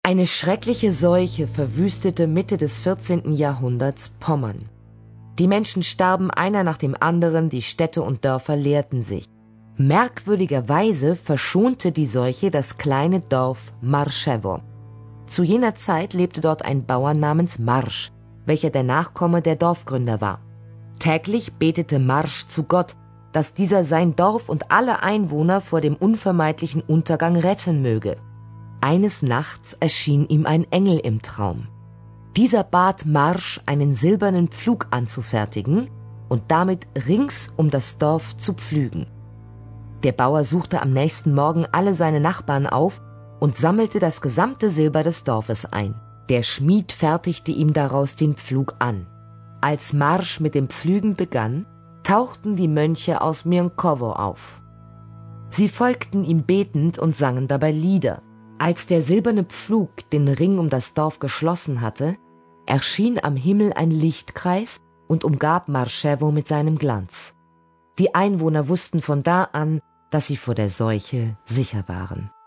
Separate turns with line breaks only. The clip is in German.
Eine schreckliche Seuche verwüstete Mitte des 14. Jahrhunderts Pommern. Die Menschen starben einer nach dem anderen, die Städte und Dörfer leerten sich. Merkwürdigerweise verschonte die Seuche das kleine Dorf Marschewo. Zu jener Zeit lebte dort ein Bauer namens Marsch, welcher der Nachkomme der Dorfgründer war. Täglich betete Marsch zu Gott, dass dieser sein Dorf und alle Einwohner vor dem unvermeidlichen Untergang retten möge. Eines Nachts erschien ihm ein Engel im Traum. Dieser bat Marsch, einen silbernen Pflug anzufertigen und damit rings um das Dorf zu pflügen. Der Bauer suchte am nächsten Morgen alle seine Nachbarn auf und sammelte das gesamte Silber des Dorfes ein. Der Schmied fertigte ihm daraus den Pflug an. Als Marsch mit dem Pflügen begann, tauchten die Mönche aus Mirnkowo auf. Sie folgten ihm betend und sangen dabei Lieder. Als der silberne Pflug den Ring um das Dorf geschlossen hatte, erschien am Himmel ein Lichtkreis und umgab Marschewo mit seinem Glanz. Die Einwohner wussten von da an, dass sie vor der Seuche sicher waren.